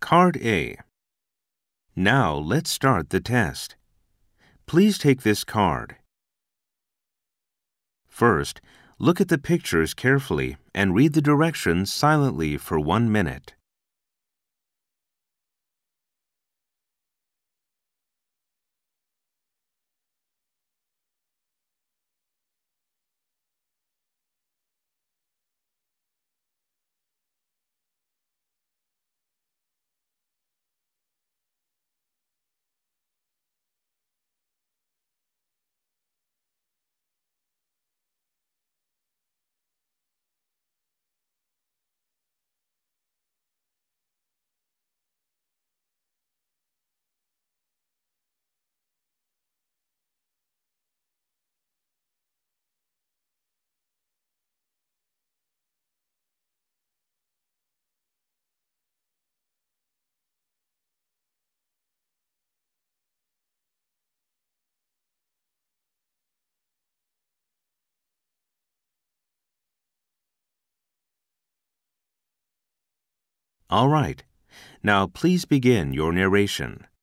Card A. Now let's start the test. Please take this card. First, look at the pictures carefully and read the directions silently for 1 minute. All right. Now please begin your narration.